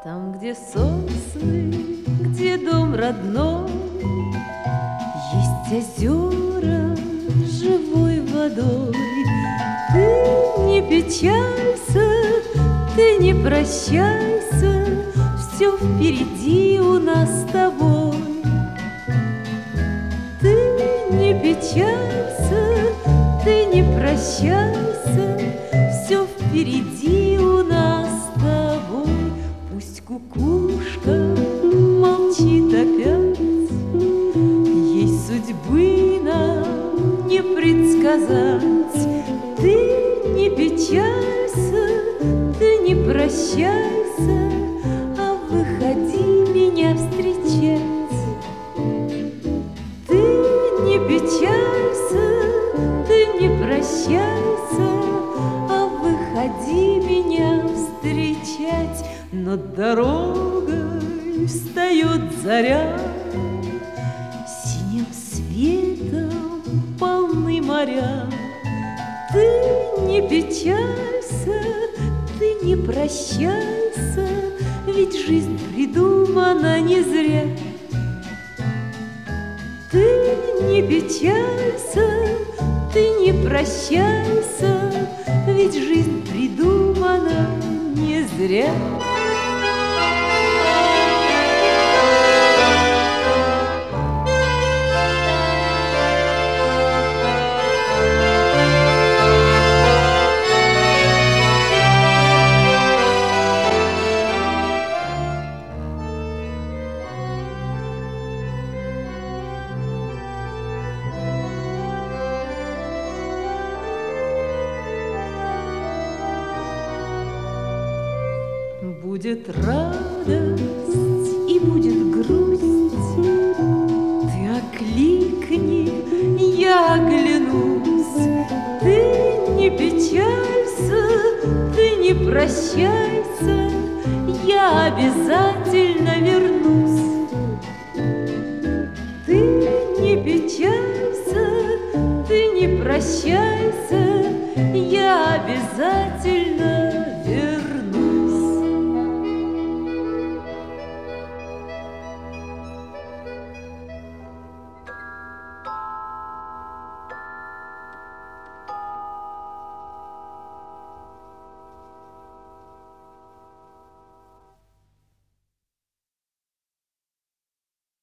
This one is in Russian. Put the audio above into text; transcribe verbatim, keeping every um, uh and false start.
Там, где сосны, где дом родной, есть озера с живой водой. Ты не печалься, ты не прощайся, все впереди у нас с тобой. Ты не печалься, ты не прощайся, все впереди у нас с тобой. Пусть кукушка молчит опять, ей судьбы нам не предсказать. Ты не печалься, ты не прощайся, а выходи меня встречать. Ты не печалься, ты не прощайся, а выходи меня встречать. Над дорогой встает заря, синим светом полны моря. Ты не печалься, ты не прощайся, ведь жизнь придумана не зря. Ты не печалься, ты не прощайся, ведь жизнь придумана не зря. Будет радость и будет грусть, ты окликни, я оглянусь. Ты не печалься, ты не прощайся, я обязательно вернусь. Ты не печалься, ты не прощайся, я обязательно